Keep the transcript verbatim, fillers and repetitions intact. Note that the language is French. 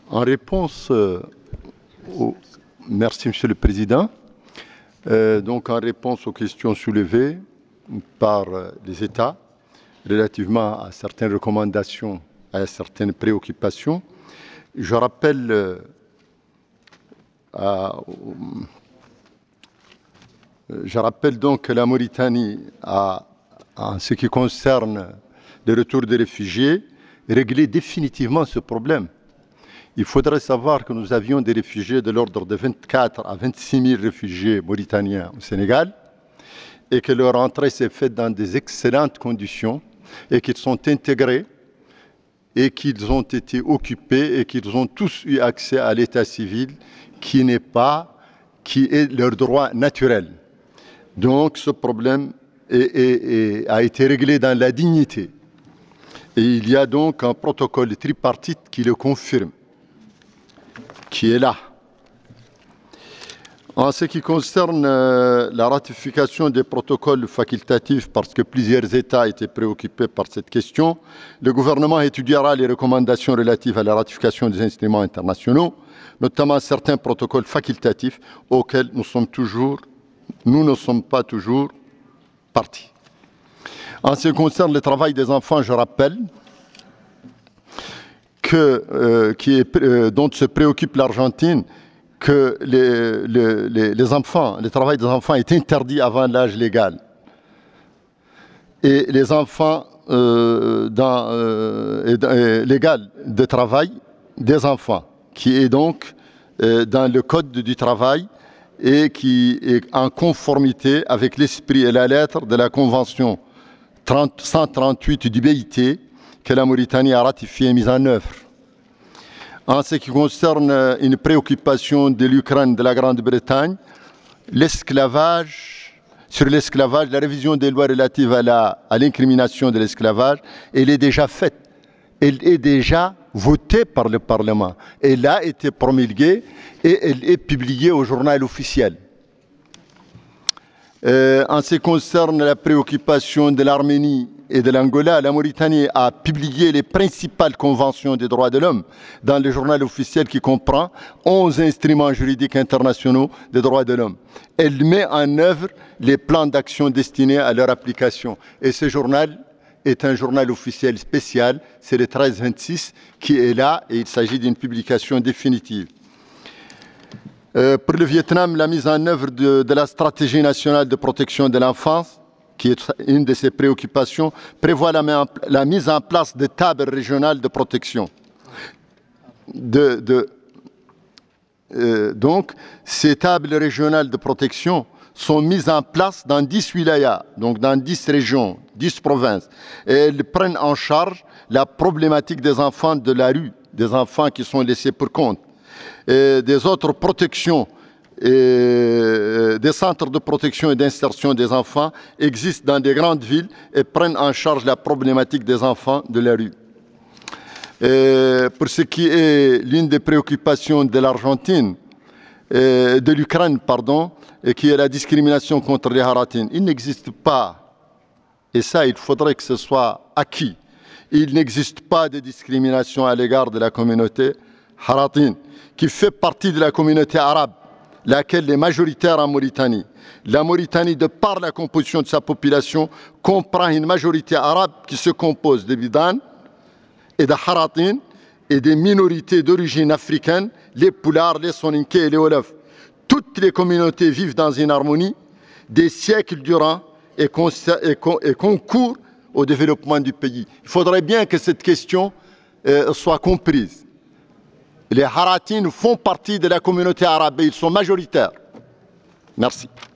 En réponse euh, au... Merci, Monsieur le Président. Euh, donc, en réponse aux questions soulevées par euh, les États relativement à certaines recommandations, à certaines préoccupations, je rappelle euh, à, je rappelle donc que la Mauritanie a, en ce qui concerne le retour des réfugiés, réglé définitivement ce problème. Il faudrait savoir que nous avions des réfugiés de l'ordre de vingt-quatre à vingt-six mille réfugiés mauritaniens au Sénégal et que leur entrée s'est faite dans des excellentes conditions et qu'ils sont intégrés et qu'ils ont été occupés et qu'ils ont tous eu accès à l'état civil qui n'est pas, qui est leur droit naturel. Donc ce problème est, est, est, a été réglé dans la dignité. Et il y a donc un protocole tripartite qui le confirme, qui est là. En ce qui concerne euh, la ratification des protocoles facultatifs, parce que plusieurs États étaient préoccupés par cette question, le gouvernement étudiera les recommandations relatives à la ratification des instruments internationaux, notamment certains protocoles facultatifs auxquels nous sommes toujours, nous ne sommes pas toujours partis. En ce qui concerne le travail des enfants, je rappelle que, euh, qui est, euh, dont se préoccupe l'Argentine, que les, les, les enfants, le travail des enfants est interdit avant l'âge légal. Et les enfants euh, dans, euh, euh, légal de travail des enfants, qui est donc euh, dans le code du travail et qui est en conformité avec l'esprit et la lettre de la Convention cent trente-huit du B I T que la Mauritanie a ratifiée et mise en œuvre. En ce qui concerne une préoccupation de l'Ukraine, de la Grande-Bretagne, l'esclavage, sur l'esclavage, la révision des lois relatives à l'incrimination de l'esclavage, elle est déjà faite. Elle est déjà votée par le Parlement. Elle a été promulguée et elle est publiée au journal officiel. Euh, en ce qui concerne la préoccupation de l'Arménie et de l'Angola, la Mauritanie a publié les principales conventions des droits de l'homme dans le journal officiel qui comprend onze instruments juridiques internationaux des droits de l'homme. Elle met en œuvre les plans d'action destinés à leur application. Et ce journal est un journal officiel spécial, c'est le treize vingt-six qui est là et il s'agit d'une publication définitive. Euh, pour le Vietnam, la mise en œuvre de, de la stratégie nationale de protection de l'enfance, qui est une de ses préoccupations, prévoit la, la mise en place de tables régionales de protection. De, de, euh, donc, ces tables régionales de protection sont mises en place dans dix wilayas, donc dans dix régions, dix provinces, et elles prennent en charge la problématique des enfants de la rue, des enfants qui sont laissés pour compte. Et des autres protections, et des centres de protection et d'insertion des enfants existent dans des grandes villes et prennent en charge la problématique des enfants de la rue. Et pour ce qui est l'une des préoccupations de l'Argentine, de l'Ukraine, pardon, et qui est la discrimination contre les Haratines, il n'existe pas, et ça il faudrait que ce soit acquis, il n'existe pas de discrimination à l'égard de la communauté Haratine, qui fait partie de la communauté arabe, laquelle est majoritaire en Mauritanie. La Mauritanie, de par la composition de sa population, comprend une majorité arabe qui se compose de Bidan et de Haratine et des minorités d'origine africaine, les Poulards, les Soninké et les Wolofs. Toutes les communautés vivent dans une harmonie des siècles durant et, et, et concourent au développement du pays. Il faudrait bien que cette question euh, soit comprise. Les Haratines font partie de la communauté arabe et ils sont majoritaires. Merci.